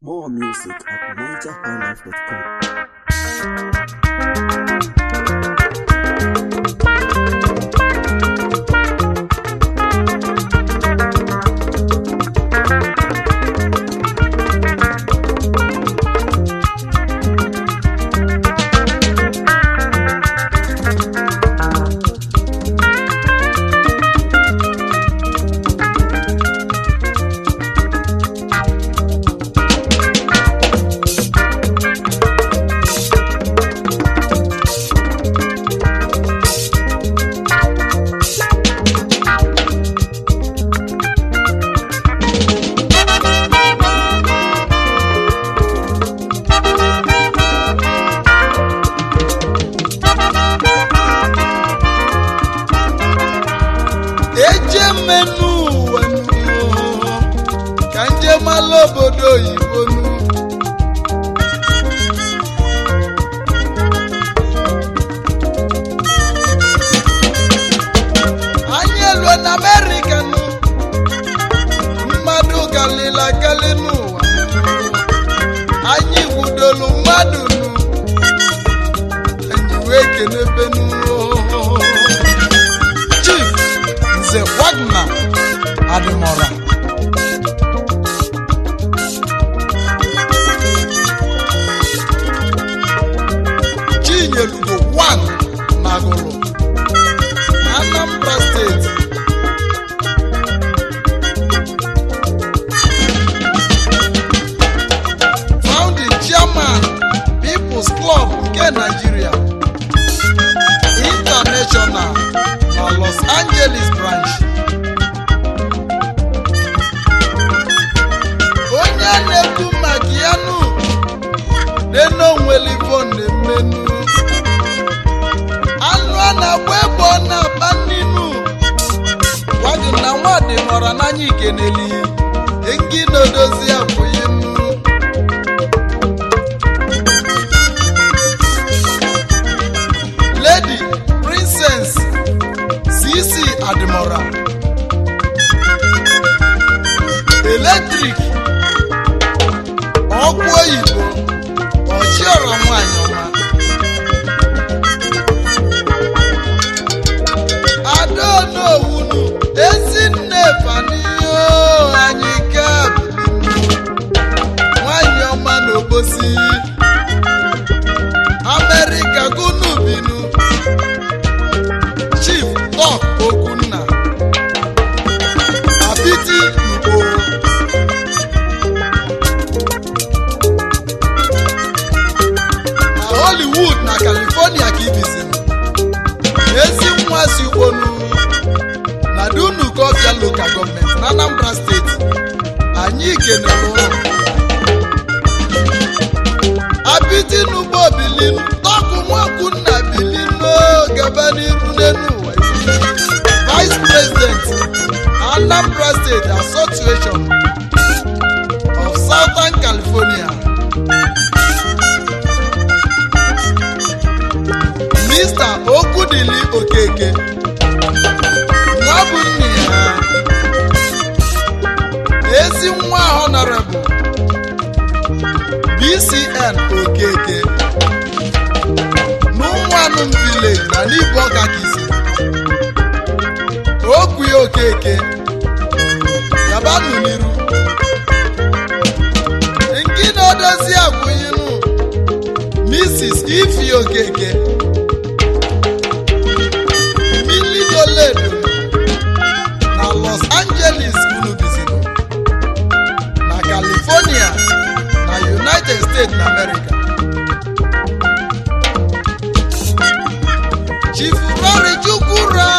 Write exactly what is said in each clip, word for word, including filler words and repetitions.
More music at niger high life dot com. Obodo oyibo nu anyị elu na America nu mmadụ galila gali n'ụwa anyị gwudolu mmadụ nu anyị wee kenebe nu Chief Nze Wagner Adimora Elugo one Nagolo Anambra State Founding Chairman People's Club nke Nigeria International na Los Angeles branch onye na-ekwu maka ya nụ n'eno nwelivon na-emenu na-agba ebe ọ na-akpa nninu wagị na nwadị nọrọ n'anya ikeneli engi na-edozi abụghị nnu Lady Princess C C Adimora Electric ọkụ oyibo ọchịọrọ nwanyị ọma Adonowunu Ezinne Faniyo anyị kabili nwanyị ọma n'obosi America gunu binu Chief Tok Okunna Abiti Igbo na Hollywood na California ka ibizin ezi nwa si ugbonu na Dunu Kofia Local Government na Anambra State anyị kenelu Abiti n'ugbo bilinu Toku Nwakunna bilinu gaba n'iru n'enu Vice President Anambra State Association of Southern California Mister Okudili Okeke Nwabunni ha ezi nwa Honorable B C N Okeke n'Ụmụanụm Village na Nibo Kakisi Okwi Okeke Yabanu Niru nke na-odozi abụghịnụ Missus Ifi Okeke na Los Angeles unubizino na California na United States na America Chief Rory Chukwura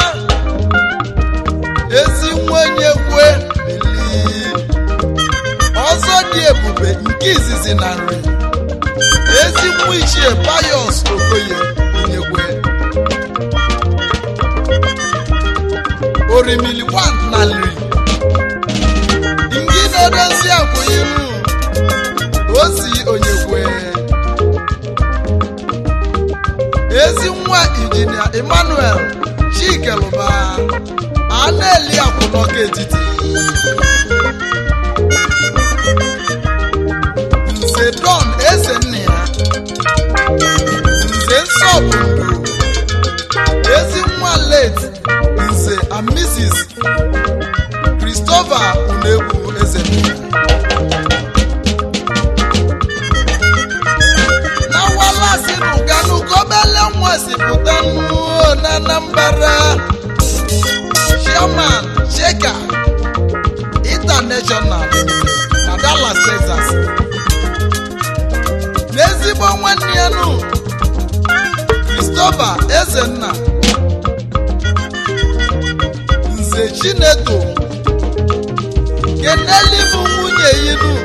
ezi nwenye kwe bili ọzọ dị ebube nke izizi na nri ezi nwa ichie Pius Okoye nyekwe Orimili one na nri ndị na-edozi akwụghịru ozi onyekwe ezi nwa Injinia Emmanuel Chikeluba a na-eli akwụnọka etiti Nze Don Ezennia, Nze Nsọpụndụ, ezi nwa late Nze and Missus Christopher Unegbu Ezennia. Na walasi nuganu kobele mwasi putanu na Anambra. Chairman Sheka International na Dallas, Texas. N'ezigbo nwanne ya nụ Christopher Ezenna, Nze Chineto Keneli bụ nwunye yinu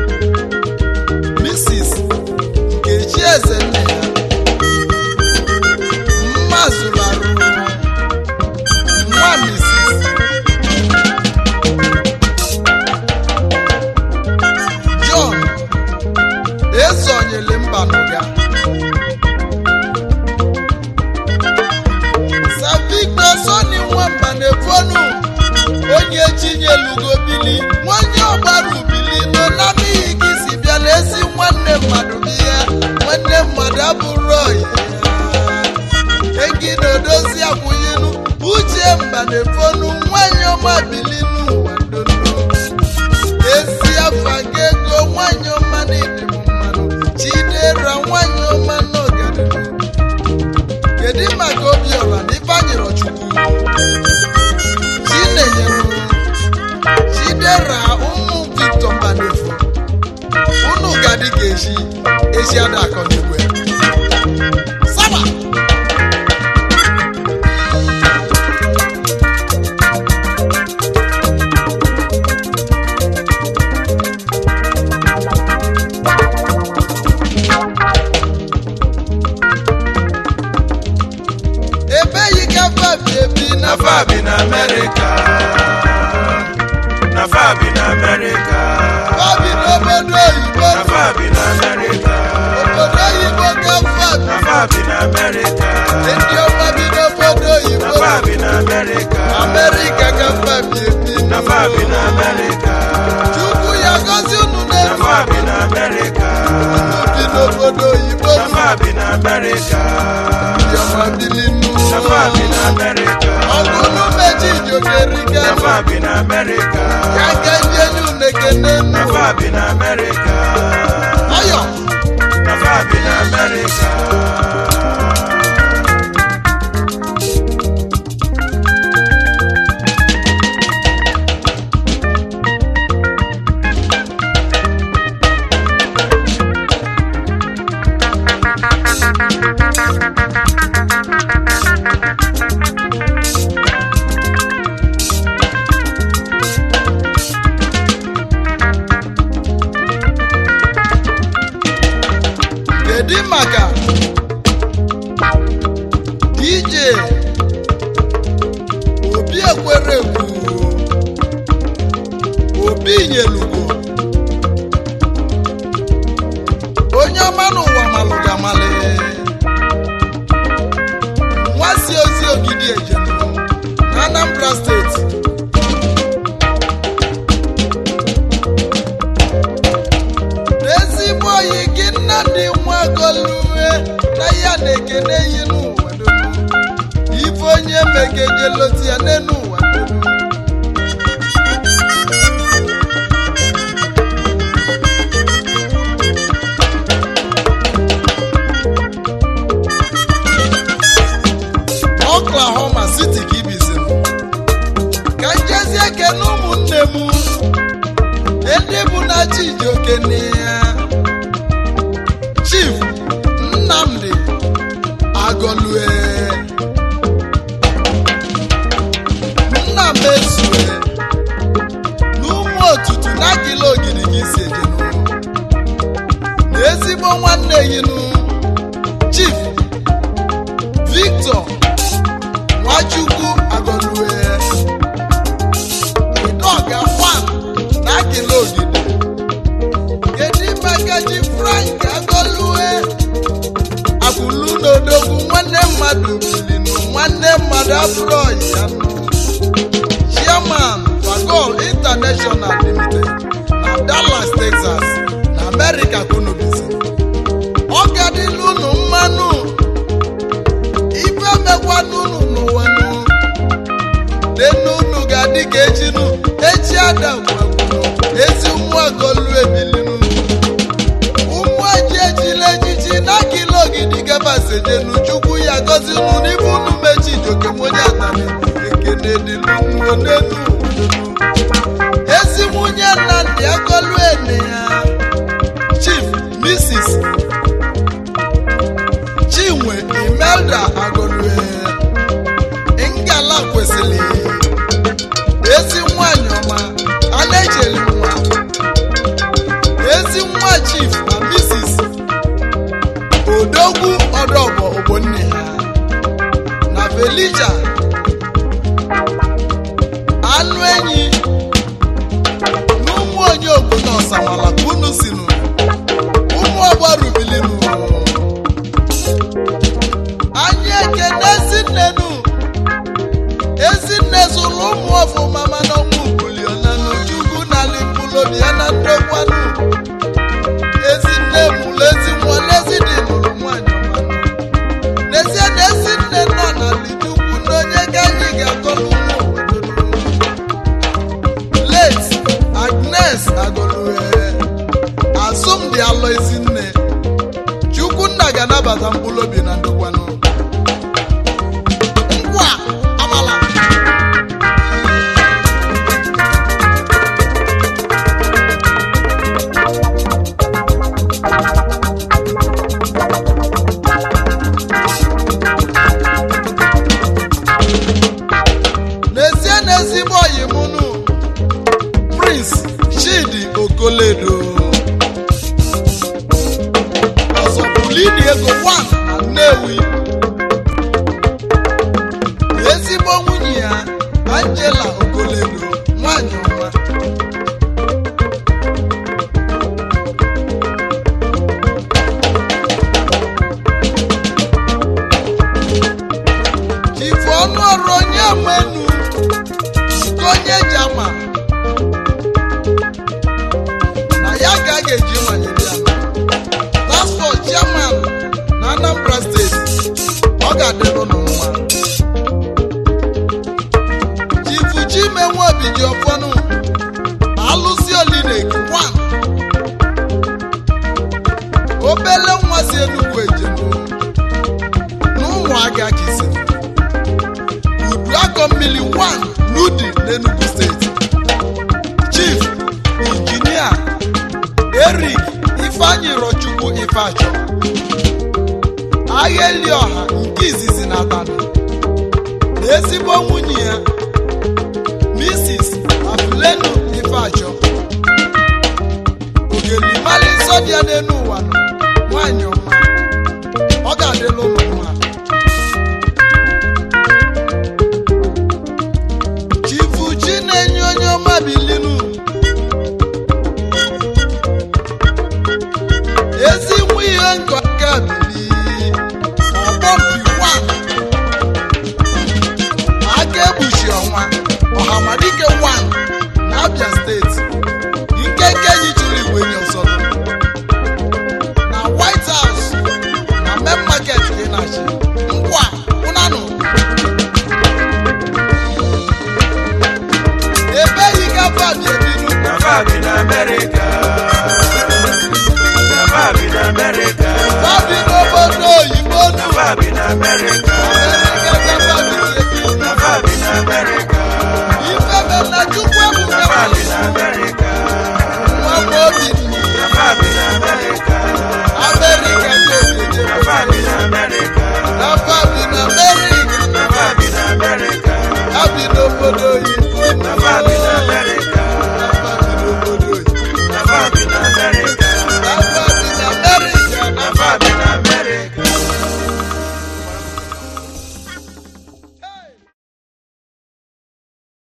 Missus Nkechi Ezenna ya mma zụrụ arụ nwa Missus John Ezonyele Mbanuga, Savictor Sonny Nwamba Nefonu onye Chinyelugo Bili nwanye ọgbara ubili nọ na n'ihi gị si bịa n'ezi nwanne mmadụ bịa nwanne mmadụ abụrụ oyi egi na-edozi akwụnyelu Uche Mbanefonu nwanye ọma bili n'ụwa ndondo ezi afa gị ego nwanye ọma n'ịdịbụ mmanụ Chidera nwanye ọma n'ọganihu. Kedu maka Obiọra na Ifeanyịrọ Chukwu Chinenyelu Chidera ụmụ Victor Mbanefo unu gadi ga-eji ezi ada akọ n'igwe Saba na Fabi na America, na Fabi na America, Fabi n'obodo oyibo, na Fabi na America, obodo oyibo ka Fabi, na Fabi na America, ndị ọma bi n'obodo oyibo, na Fabi na America, America ka Fabi ebi, na Fabi na America, Chukwu ya gọzi unu na n'elu, Fabi na America, unu bi n'obodo oyibo, na Fabi na America, ndị ọma bili n'ụlọ, na Fabi na America, ọgụnụ meji jokerika, na Fabi na America, ya ka njenye unekene na nnu, Fabi na America, ọyọ, na Fabi na America. kedu maka D J Obi Ekwerekwu Obi Nyelugo onye ọma n'ụwa malụga mali nwasi ozi Ogidi Ejenu na Anambra steeti n'ezigbo oyi gị Nnamdi Nwagolue na ya na-ekene yi n'ụwa donu ife onye megeje loti ya n'enu ụwa donu Oklahoma City ka ibizim ka njezi ekene ụmụnne m ndị bụ na Chijioke ya Chief Nnamdi Agolue Nnamezue n'ụmụ otutu na kilo ogiri gị si ejenu na ezigbo nwanne yinu Chief Victor Nwachukwu Agolue Idoga Fan na kilo ogiri kedu maka ji Frank Agolue Abulu n'odogwu nwanne mmadụ bilinu nwanne mmadụ abụrụ ọyị ya nụ Chairman Fagol International Limited na Dallas, Texas na America America kunu bisi ọ gadịla unu mmanụ ife mekwa n'unu n'ụwa nụ denu unu ga-adị ka ejinu eji adam ezi ụmụ agolu ebilinu ụmụ eji ejila ejiji na kilo gidi gabasejenu chukwu ya gozi unu n'ibu unu mechi joke onye atani ekene dịlu n'enu ezi nwunye Nnamdi agolu ene ya Chief Missus Chinwe Imelda Agolue Ngala kwesịrị ezi nwanyị ọma a na-ejeli nwa ezi nwa Chief na Missus Odogwu Ọdọbọ Ogbonne ha na Felija anụ enyi n'ụmụ onye obodo ọsamala kunu sinu ụmụ ọgbarubilinu anyị ekene ezinnenu ezinne zụrụ ụmụ ọfụma mana ọnwụ buliona n'Ojukwu na Limpolobi ya na ndokwanụ ezinne mụrụ ezi nwa n'ezidi mụrụ nwanyị ọmanụ n'ezie na ezinne nọ na Lijukwu n'onye ga anyị ga-akọlụ ụmụ obodo late Agnes Agolue Asụmdi alọ ezinne Chukwunna ga-anabata Mpolobi na ndokwanụ ngwa amala n'ezie n'ezigbo oyi mụnụ Prince Chidi Okoledo ọzọbulini ego one na Nnewi ezigbo nwunye ya Angela Okoledo nwanyị ọma Chifu ọnụ ọrụ onye amenu onye jama na ya ka a ga-eji manyere ya transport chairman na Anambra steeti ọ ga-adịrụ n'ụwa Chifu Chimenwe Obiji Ọfọnụ alụsi Olinek one obele nwa si Enugu ejenu n'ụmụaka kisi Uduagọ mmiri one n'Udi n'Enugu steeti Chief Injinia Eric Ifeanyi Rochukwu Ifeachọ Aghelioha nke izizi na Atani ezigbo nwunye ya Missus Afulenu Ifeachọ Ogelimali nsọ dị ya n'elu ụwa nwanyị ọma ọ ga-adịla ụmụ nwa Chifu Chinenye onye ọma bilinu ezi nwa ihe nkọ aka bili ọbọmpi one aka egbuchi ọnwa Ọhamadike one na Abia steeti